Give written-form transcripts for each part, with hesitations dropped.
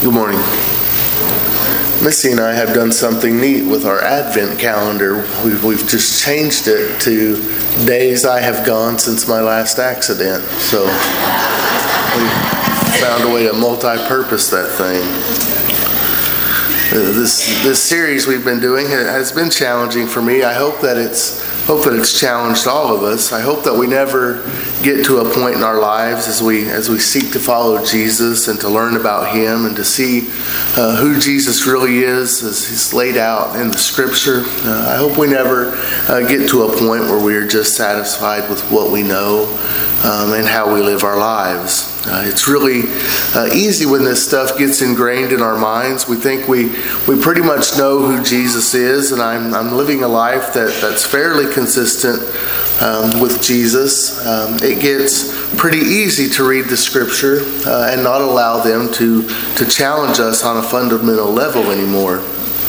Good morning. Missy and I have done something neat with our Advent calendar. We've just changed it to days I have gone since my last accident. So we found a way to multi-purpose that thing. This series we've been doing has been challenging for me. I hope that it's challenged all of us. I hope that we never get to a point in our lives as we seek to follow Jesus and to learn about Him and to see who Jesus really is as He's laid out in the Scripture. I hope we never get to a point where we are just satisfied with what we know and how we live our lives. It's really easy when this stuff gets ingrained in our minds. We think we pretty much know who Jesus is, and I'm living a life that's fairly consistent with Jesus. It gets pretty easy to read the Scripture and not allow them to challenge us on a fundamental level anymore.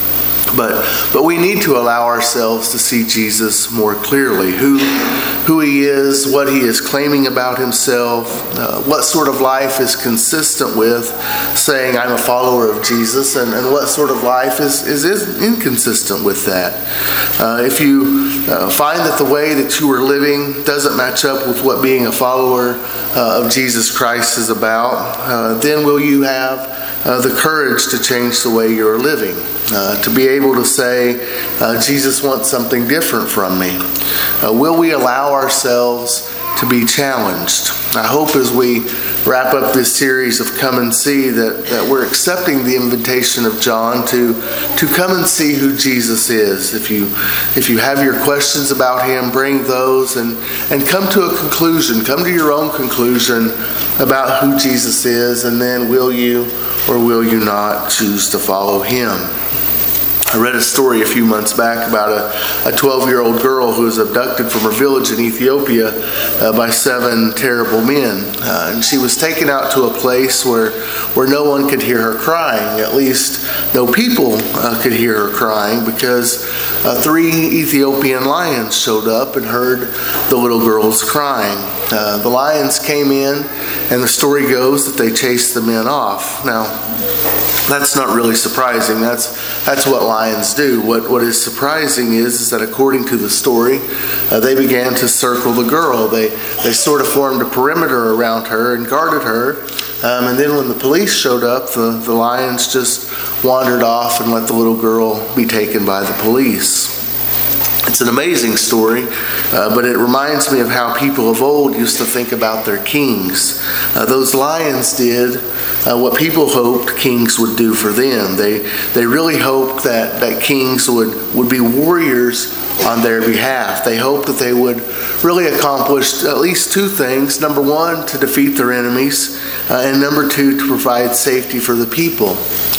But we need to allow ourselves to see Jesus more clearly, who He is, what He is claiming about Himself, what sort of life is consistent with saying I'm a follower of Jesus, and what sort of life is inconsistent with that. If you find that the way that you are living doesn't match up with what being a follower of Jesus Christ is about, then will you have the courage to change the way you're living, to be able to say, Jesus wants something different from me. Will we allow ourselves to be challenged? I hope as we wrap up this series of Come and See that we're accepting the invitation of John to come and see who Jesus is. If you have your questions about Him, bring those and come to a conclusion. Come to your own conclusion about who Jesus is, and then will you or will you not choose to follow Him? I read a story a few months back about a 12-year-old girl who was abducted from her village in Ethiopia by 7 terrible men. And she was taken out to a place where no one could hear her crying. At least no people could hear her crying, because 3 Ethiopian lions showed up and heard the little girl's crying. The lions came in, and the story goes that they chased the men off. Now, that's not really surprising. That's what lions do. What is surprising is that according to the story, they began to circle the girl. They sort of formed a perimeter around her and guarded her. And then when the police showed up, the lions just wandered off and let the little girl be taken by the police. It's an amazing story, but it reminds me of how people of old used to think about their kings. Those lions did what people hoped kings would do for them. They really hoped that kings would be warriors on their behalf. They hoped that they would really accomplish at least 2 things. Number 1, to defeat their enemies, and number 2, to provide safety for the people.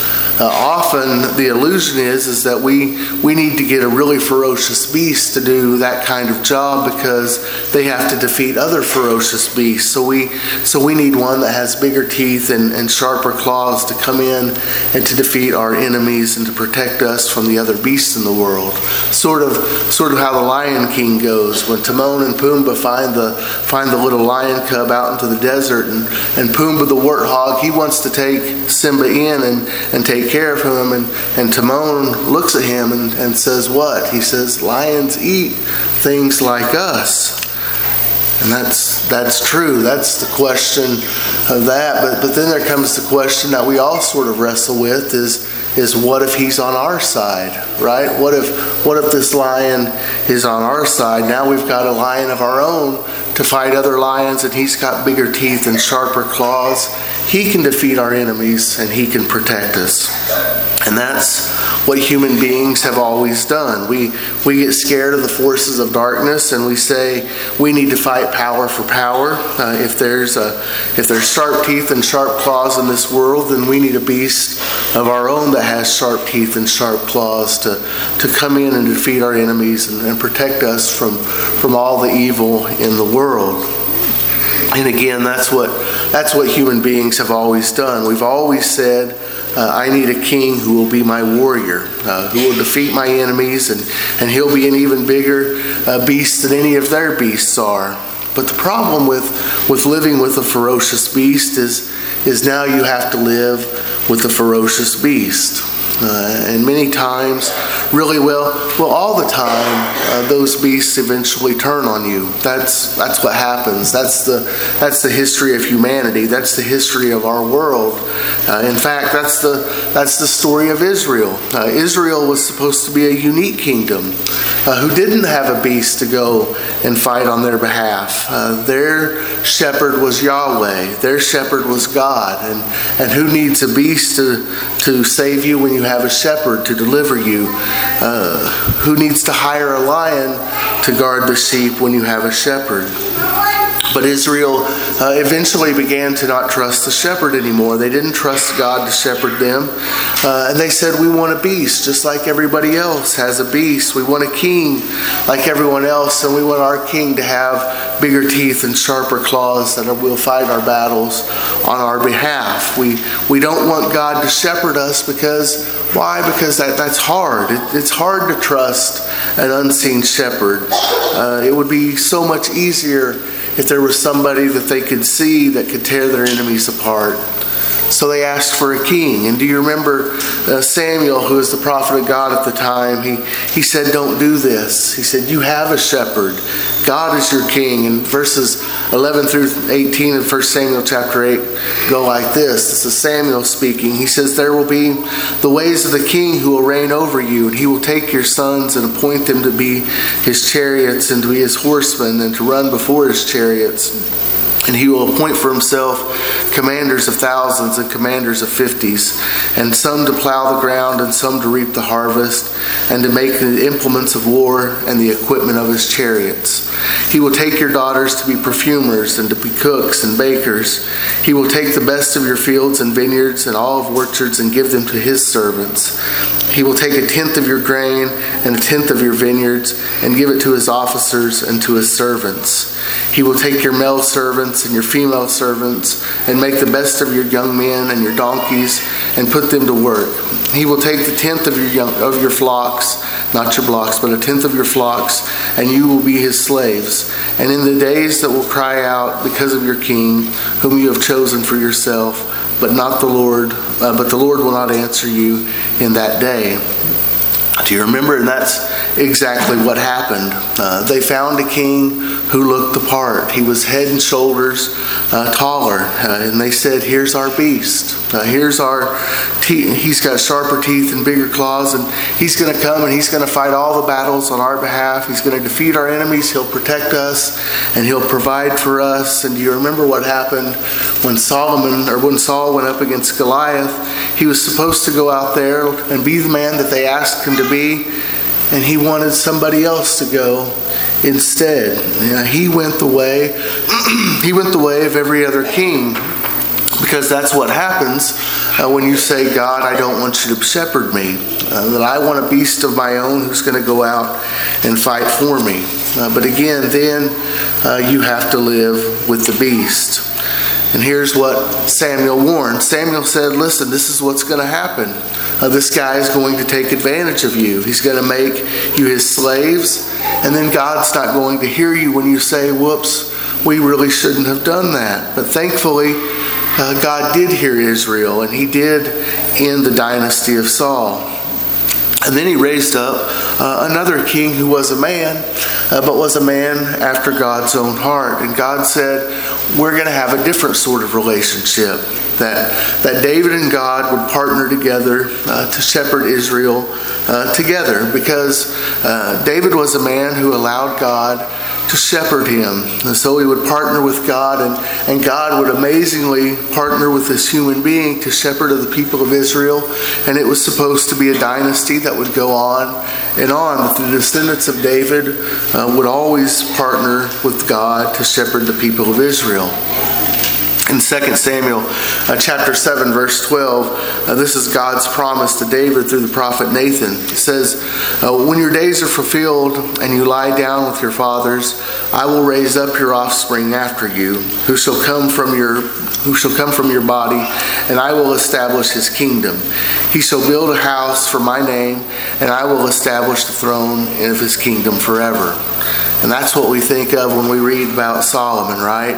Often the illusion is that we need to get a really ferocious beast to do that kind of job, because they have to defeat other ferocious beasts. So we need one that has bigger teeth and sharper claws to come in and to defeat our enemies and to protect us from the other beasts in the world. Sort of how the Lion King goes. When Timon and Pumbaa find the little lion cub out into the desert, and Pumbaa the warthog, he wants to take Simba in and take care of him, and Timon looks at him and says what? He says, lions eat things like us. And that's true. That's the question of that. But then there comes the question that we all sort of wrestle with is what if he's on our side, right? What if this lion is on our side? Now we've got a lion of our own to fight other lions, and he's got bigger teeth and sharper claws. He can defeat our enemies, and he can protect us. And that's what human beings have always done. We get scared of the forces of darkness, and we say we need to fight power for power. If there's sharp teeth and sharp claws in this world, then we need a beast of our own that has sharp teeth and sharp claws to come in and defeat our enemies and protect us from all the evil in the world. And again, that's what human beings have always done. We've always said, I need a king who will be my warrior, who will defeat my enemies, and he'll be an even bigger beast than any of their beasts are. But the problem with living with a ferocious beast is now you have to live with the ferocious beast. And many times, really all the time, those beasts eventually turn on you. That's what happens. That's the history of humanity. That's the history of our world. In fact, that's the story of Israel. Israel was supposed to be a unique kingdom who didn't have a beast to go and fight on their behalf. Their shepherd was Yahweh. Their shepherd was God. And who needs a beast to save you when you have a shepherd to deliver you? Who needs to hire a lion to guard the sheep when you have a shepherd? But Israel eventually began to not trust the shepherd anymore. They didn't trust God to shepherd them. And they said, we want a beast, just like everybody else has a beast. We want a king like everyone else, and we want our king to have bigger teeth and sharper claws that will fight our battles on our behalf. We don't want God to shepherd us because, why? Because that's hard. It's hard to trust an unseen shepherd. It would be so much easier if there was somebody that they could see that could tear their enemies apart. So they asked for a king. And do you remember Samuel, who was the prophet of God at the time? He said, don't do this. He said, you have a shepherd. God is your king. And verses 11 through 18 of 1 Samuel chapter 8 go like this. This is Samuel speaking. He says, there will be the ways of the king who will reign over you, and he will take your sons and appoint them to be his chariots and to be his horsemen and to run before his chariots. And he will appoint for himself commanders of thousands and commanders of fifties, and some to plow the ground and some to reap the harvest, and to make the implements of war and the equipment of his chariots. He will take your daughters to be perfumers and to be cooks and bakers. He will take the best of your fields and vineyards and olive orchards and give them to his servants. He will take 1/10 of your grain and 1/10 of your vineyards and give it to his officers and to his servants. He will take your male servants and your female servants and make the best of your young men and your donkeys and put them to work. He will take the 1/10 of your flocks, not your blocks, but 1/10 of your flocks, and you will be his slaves. And in the days that will cry out because of your king, whom you have chosen for yourself, but the Lord will not answer you in that day. Do you remember? And that's exactly what happened. They found a king who looked the part. He was head and shoulders taller. And they said, here's our beast. Here's our teeth. He's got sharper teeth and bigger claws. And he's going to come and he's going to fight all the battles on our behalf. He's going to defeat our enemies. He'll protect us and he'll provide for us. And do you remember what happened when Saul went up against Goliath? He was supposed to go out there and be the man that they asked him to be. And he wanted somebody else to go instead. He went the way. He went the way of every other king, because that's what happens when you say, God, I don't want you to shepherd me. That I want a beast of my own who's going to go out and fight for me. But again, then you have to live with the beast. And here's what Samuel warned. Samuel said, listen, this is what's going to happen. This guy is going to take advantage of you. He's going to make you his slaves. And then God's not going to hear you when you say, whoops, we really shouldn't have done that. But thankfully, God did hear Israel, and he did end the dynasty of Saul. And then he raised up another king who was a man, but was a man after God's own heart. And God said, we're going to have a different sort of relationship. That David and God would partner together to shepherd Israel together. Because David was a man who allowed God to shepherd him. And so he would partner with God, and God would amazingly partner with this human being to shepherd the people of Israel. And it was supposed to be a dynasty that would go on and on. That the descendants of David would always partner with God to shepherd the people of Israel. In 2 Samuel chapter 7, verse 12, this is God's promise to David through the prophet Nathan. It says, when your days are fulfilled and you lie down with your fathers, I will raise up your offspring after you, who shall come from your body, and I will establish his kingdom. He shall build a house for my name, and I will establish the throne of his kingdom forever. And that's what we think of when we read about Solomon, right?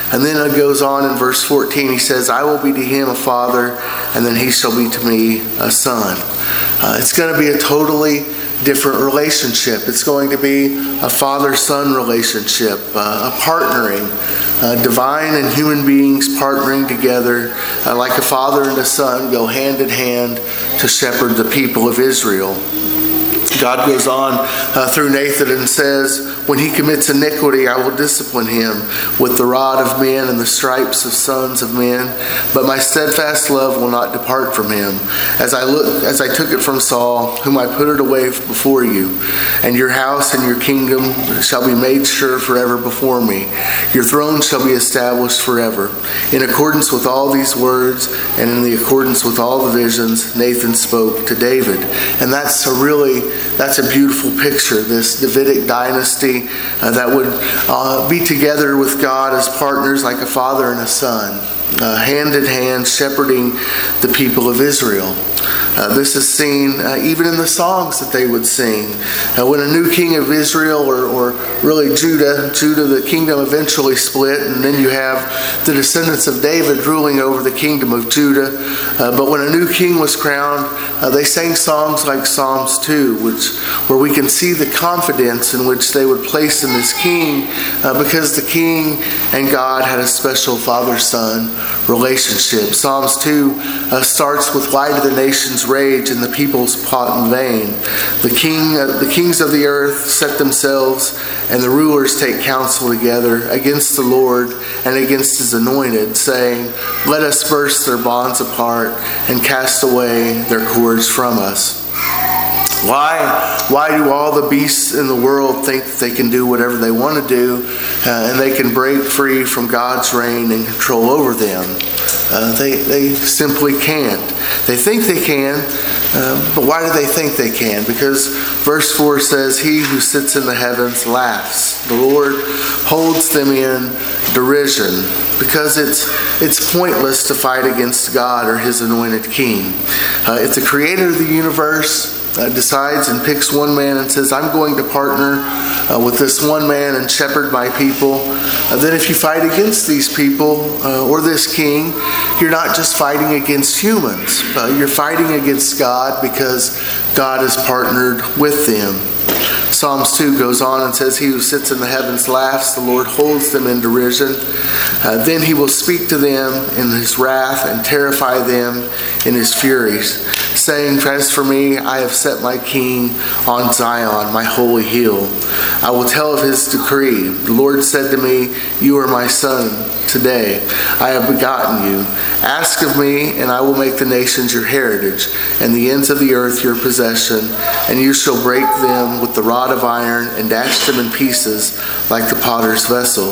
And then it goes on in verse 14, he says, I will be to him a father, and then he shall be to me a son. It's going to be a totally different relationship. It's going to be a father-son relationship, a partnering, divine and human beings partnering together like a father and a son go hand in hand to shepherd the people of Israel. God goes on through Nathan and says, when he commits iniquity, I will discipline him with the rod of men and the stripes of sons of men. But my steadfast love will not depart from him, as I took it from Saul, whom I put it away before you. And your house and your kingdom shall be made sure forever before me. Your throne shall be established forever. In accordance with all these words and in the accordance with all the visions, Nathan spoke to David. And that's a beautiful picture, this Davidic dynasty that would be together with God as partners like a father and a son, hand in hand, shepherding the people of Israel. This is seen even in the songs that they would sing. When a new king of Israel, or really Judah, the kingdom eventually split, and then you have the descendants of David ruling over the kingdom of Judah. But when a new king was crowned, they sang songs like Psalms 2, where we can see the confidence in which they would place in this king, because the king and God had a special father-son relationship. Psalms 2 starts with, why do the nations rage and the peoples plot in vain? The kings of the earth set themselves, and the rulers take counsel together against the Lord and against his anointed, saying, let us burst their bonds apart and cast away their cords from us. Why do all the beasts in the world think that they can do whatever they want to do, and they can break free from God's reign and control over them? They simply can't. They think they can, but why do they think they can? Because verse 4 says, he who sits in the heavens laughs. The Lord holds them in derision, because it's pointless to fight against God or his anointed king. If the creator of the universe decides and picks one man and says, I'm going to partner with this one man and shepherd my people, then if you fight against these people or this king, you're not just fighting against humans. You're fighting against God, because God has partnered with them. Psalms 2 goes on and says, he who sits in the heavens laughs, the Lord holds them in derision. Then he will speak to them in his wrath and terrify them in his furies, saying, as for me, I have set my king on Zion, my holy hill. I will tell of his decree. The Lord said to me, you are my son. Today I have begotten you. Ask of me, and I will make the nations your heritage, and the ends of the earth your possession. And you shall break them with the rod of iron, and dash them in pieces like the potter's vessel.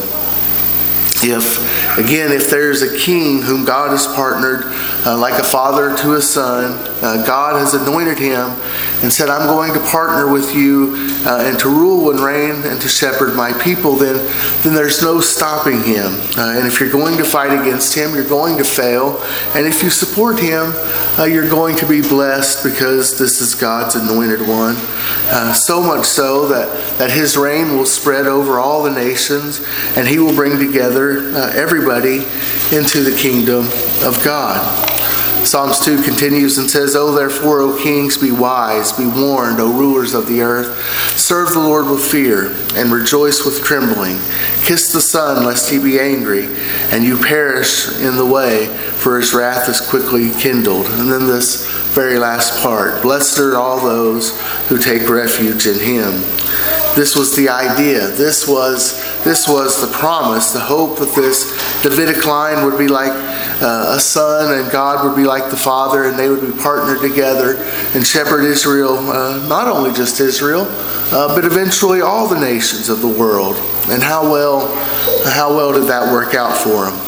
If there's a king whom God has partnered, like a father to a son, God has anointed him and said, I'm going to partner with you and to rule and reign and to shepherd my people, then there's no stopping him. And if you're going to fight against him, you're going to fail. And if you support him, you're going to be blessed, because this is God's anointed one. So much so that his reign will spread over all the nations, and he will bring together everybody into the kingdom of God. Psalms 2 continues and says, O therefore, O kings, be wise, be warned, O rulers of the earth. Serve the Lord with fear, and rejoice with trembling. Kiss the Son, lest he be angry, and you perish in the way, for his wrath is quickly kindled. And then this very last part, blessed are all those who take refuge in him. This was the idea. This was the promise, the hope that this Davidic line would be like a son, and God would be like the father, and they would be partnered together and shepherd Israel, not only just Israel, but eventually all the nations of the world. And how well did that work out for them?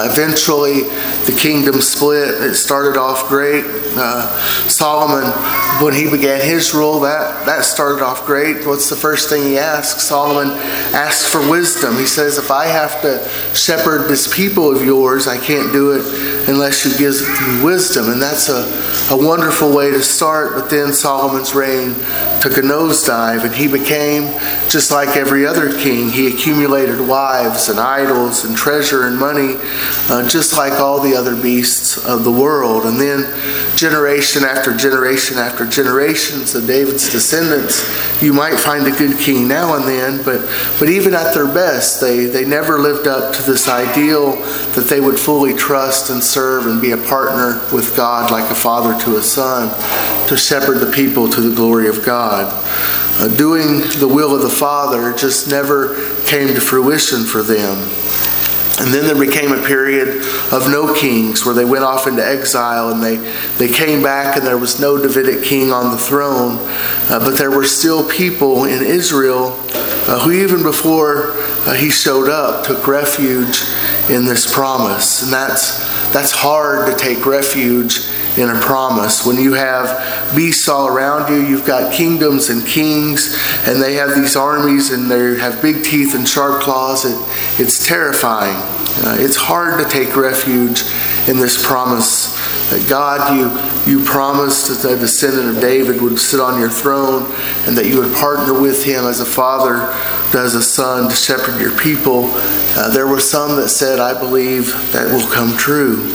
Eventually, the kingdom split. It started off great. Solomon when he began his rule, that started off great. What's the first thing he asks? Solomon asks for wisdom. He says, if I have to shepherd this people of yours, I can't do it unless you give me wisdom. And that's a wonderful way to start. But then Solomon's reign took a nosedive, and he became just like every other king. He accumulated wives and idols and treasure and money, just like all the other beasts of the world. And then generation after generation after generations of David's descendants, you might find a good king now and then, but even at their best, they never lived up to this ideal that they would fully trust and serve and be a partner with God like a father to a son, to shepherd the people to the glory of God. Doing the will of the Father just never came to fruition for them. And then there became a period of no kings where they went off into exile, and they came back and there was no Davidic king on the throne. But there were still people in Israel who even before he showed up took refuge in this promise. And that's hard to take refuge in a promise. When you have beasts all around you, you've got kingdoms and kings, and they have these armies, and they have big teeth and sharp claws. It's terrifying. It's hard to take refuge in this promise that God, you promised that the descendant of David would sit on your throne, and that you would partner with him as a father does a son to shepherd your people. There were some that said, I believe that will come true.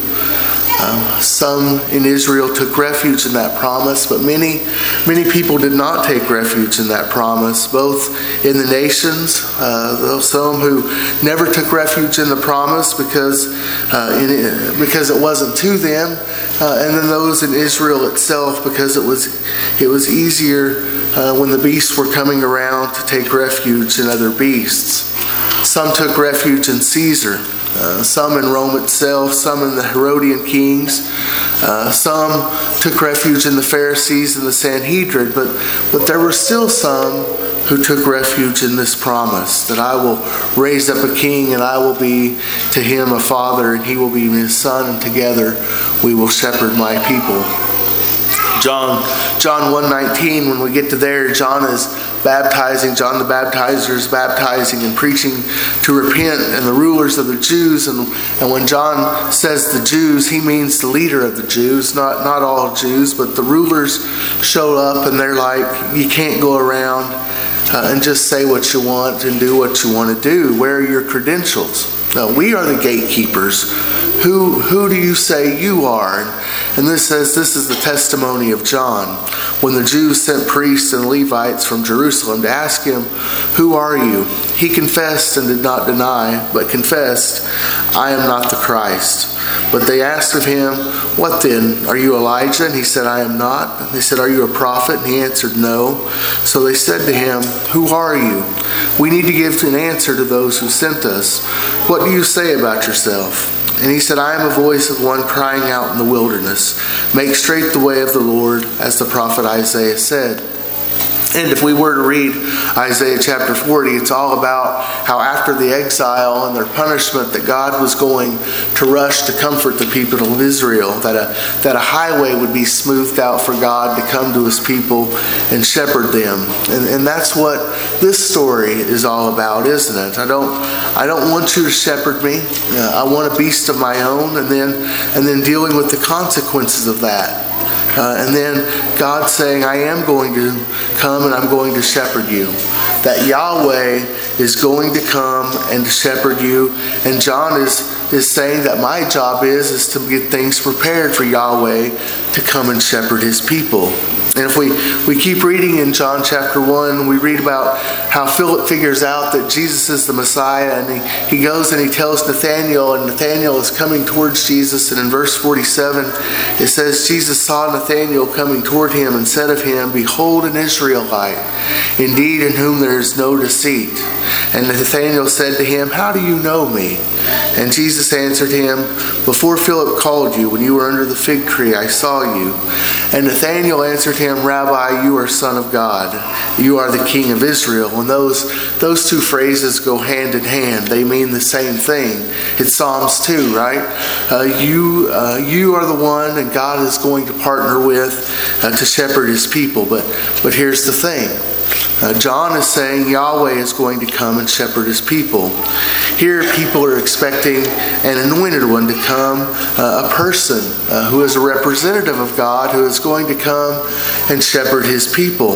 Some in Israel took refuge in that promise, but many people did not take refuge in that promise, both in the nations, some who never took refuge in the promise because it wasn't to them, and then those in Israel itself because it was easier when the beasts were coming around to take refuge in other beasts. Some took refuge in Caesar. Some in Rome itself, some in the Herodian kings, some took refuge in the Pharisees and the Sanhedrin, but there were still some who took refuge in this promise that I will raise up a king, and I will be to him a father, and he will be his son, and together we will shepherd my people. John 1:19, when we get to there, John is baptizing. John the Baptizer is baptizing and preaching to repent, and the rulers of the Jews. And when John says the Jews, he means the leader of the Jews, not all Jews, but the rulers show up, and they're like, you can't go around and just say what you want and do what you want to do. Where are your credentials? We are the gatekeepers. Who do you say you are? And this says, this is the testimony of John. When the Jews sent priests and Levites from Jerusalem to ask him, who are you? He confessed and did not deny, but confessed, I am not the Christ. But they asked of him, what then? Are you Elijah? And he said, I am not. And they said, are you a prophet? And he answered, no. So they said to him, who are you? We need to give an answer to those who sent us. What do you say about yourself? And he said, I am a voice of one crying out in the wilderness, make straight the way of the Lord, as the prophet Isaiah said. And if we were to read Isaiah chapter 40, it's all about how after the exile and their punishment that God was going to rush to comfort the people of Israel, that a highway would be smoothed out for God to come to his people and shepherd them. And that's what this story is all about, isn't it? I don't want you to shepherd me. I want a beast of my own, and then dealing with the consequences of that. And then God saying, I am going to come and I'm going to shepherd you. That Yahweh is going to come and to shepherd you. And John is saying that my job is to get things prepared for Yahweh to come and shepherd his people. And if we keep reading in John chapter 1, we read about how Philip figures out that Jesus is the Messiah, and he goes and he tells Nathanael, and Nathanael is coming towards Jesus. And in verse 47, it says, Jesus saw Nathanael coming toward him and said of him, behold, an Israelite, indeed in whom there is no deceit. And Nathanael said to him, how do you know me? And Jesus answered him, Before Philip called you, when you were under the fig tree, I saw you. And Nathanael answered him, Rabbi, you are Son of God. You are the King of Israel. And those two phrases go hand in hand. They mean the same thing. It's Psalms 2, right? You are the one that God is going to partner with to shepherd his people. But here's the thing. John is saying Yahweh is going to come and shepherd his people. Here people are expecting an anointed one to come, a person who is a representative of God who is going to come and shepherd his people.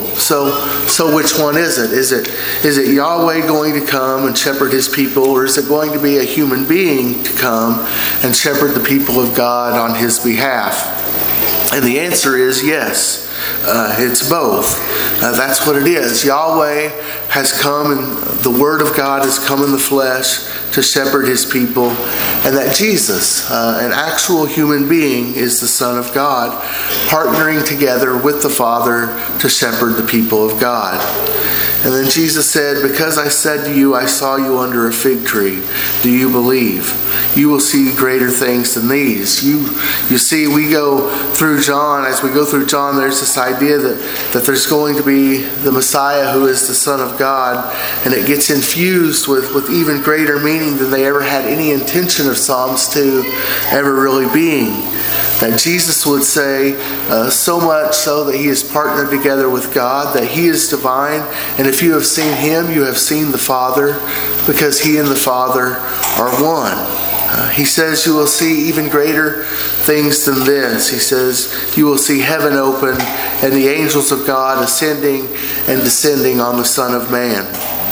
So which one is it? Is it Yahweh going to come and shepherd his people, or is it going to be a human being to come and shepherd the people of God on his behalf? And the answer is yes. It's both. That's what it is. Yahweh has come, and the Word of God has come in the flesh to shepherd his people, and that Jesus, an actual human being, is the Son of God, partnering together with the Father to shepherd the people of God. And then Jesus said, Because I said to you, I saw you under a fig tree, do you believe? You will see greater things than these. You see, we go through John, as we go through John, there's this idea that there's going to be the Messiah who is the Son of God, and it gets infused with even greater meaning than they ever had any intention of Psalms 2 ever really being. That Jesus would say, so much so that he is partnered together with God, that he is divine, and if you have seen him, you have seen the Father, because he and the Father are one. He says you will see even greater things than this. He says you will see heaven open and the angels of God ascending and descending on the Son of Man.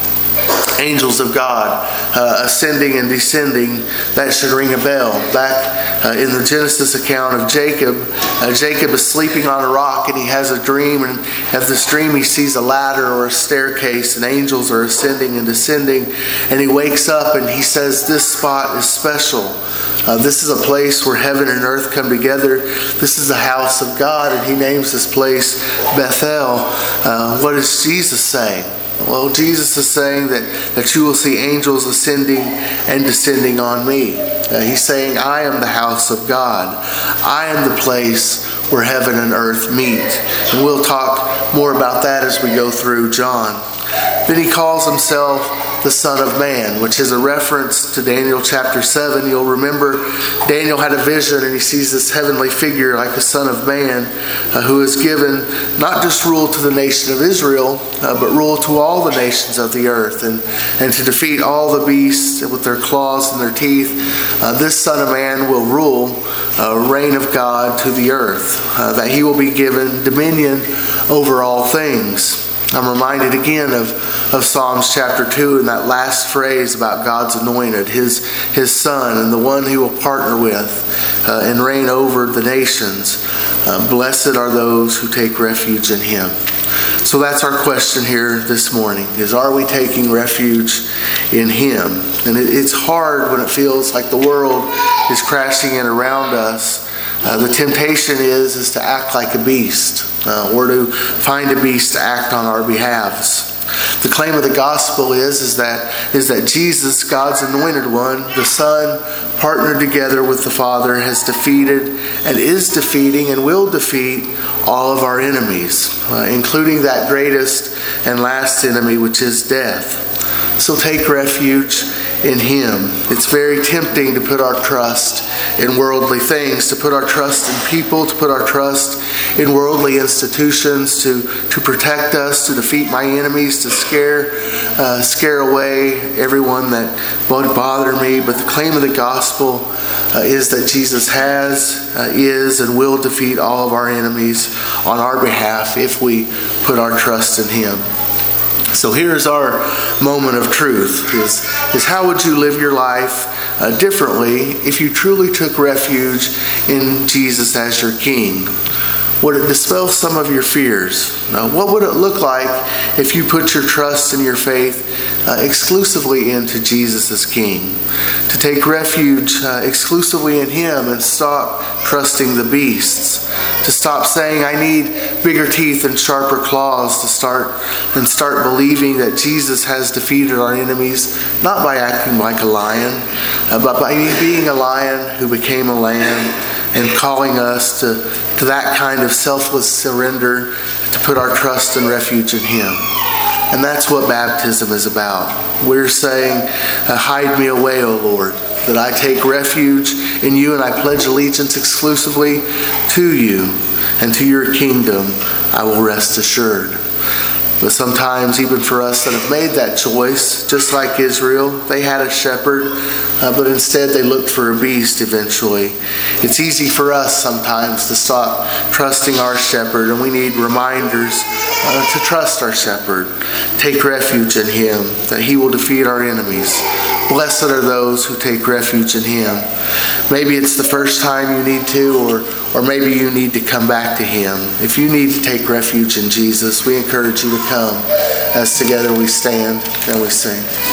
Angels of God ascending and descending, that should ring a bell. Back in the Genesis account of Jacob, Jacob is sleeping on a rock and he has a dream, and of this dream he sees a ladder or a staircase and angels are ascending and descending, and he wakes up and he says, this spot is special. This is a place where heaven and earth come together. This is the house of God, and he names this place Bethel. What is Jesus saying? Well, Jesus is saying that you will see angels ascending and descending on me. He's saying, I am the house of God. I am the place where heaven and earth meet. And we'll talk more about that as we go through John. Then he calls himself the Son of Man, which is a reference to Daniel chapter 7. You'll remember Daniel had a vision and he sees this heavenly figure like the Son of Man who is given not just rule to the nation of Israel, but rule to all the nations of the earth, and to defeat all the beasts with their claws and their teeth. This Son of Man will rule reign of God to the earth, that he will be given dominion over all things. I'm reminded again of Psalms chapter 2 and that last phrase about God's anointed, his Son, and the one he will partner with and reign over the nations. Blessed are those who take refuge in him. So that's our question here this morning, is are we taking refuge in him? And it's hard when it feels like the world is crashing in around us. The temptation is to act like a beast, or to find a beast to act on our behalves. The claim of the gospel is that Jesus, God's anointed one, the Son, partnered together with the Father, has defeated and is defeating and will defeat all of our enemies, including that greatest and last enemy, which is death. So take refuge in him. It's very tempting to put our trust in worldly things, to put our trust in people, to put our trust in worldly institutions, to protect us, to defeat my enemies, to scare away everyone that won't bother me. But the claim of the gospel is that Jesus is, and will defeat all of our enemies on our behalf if we put our trust in him. So here's our moment of truth, is how would you live your life differently if you truly took refuge in Jesus as your King? Would it dispel some of your fears? What would it look like if you put your trust and your faith exclusively into Jesus as King? To take refuge exclusively in him and stop trusting the beasts. To to stop saying I need bigger teeth and sharper claws, to start believing that Jesus has defeated our enemies, not by acting like a lion, but by being a lion who became a lamb, and calling us to that kind of selfless surrender, to put our trust and refuge in Him. And that's what baptism is about. We're saying, hide me away, O Lord, that I take refuge in you and I pledge allegiance exclusively to you and to your kingdom. I will rest assured. But sometimes, even for us that have made that choice, just like Israel, they had a shepherd, but instead they looked for a beast eventually. It's easy for us sometimes to stop trusting our shepherd, and we need reminders to trust our shepherd. Take refuge in Him, that He will defeat our enemies. Blessed are those who take refuge in Him. Maybe it's the first time you need to, or maybe you need to come back to Him. If you need to take refuge in Jesus, we encourage you to come as together we stand and we sing.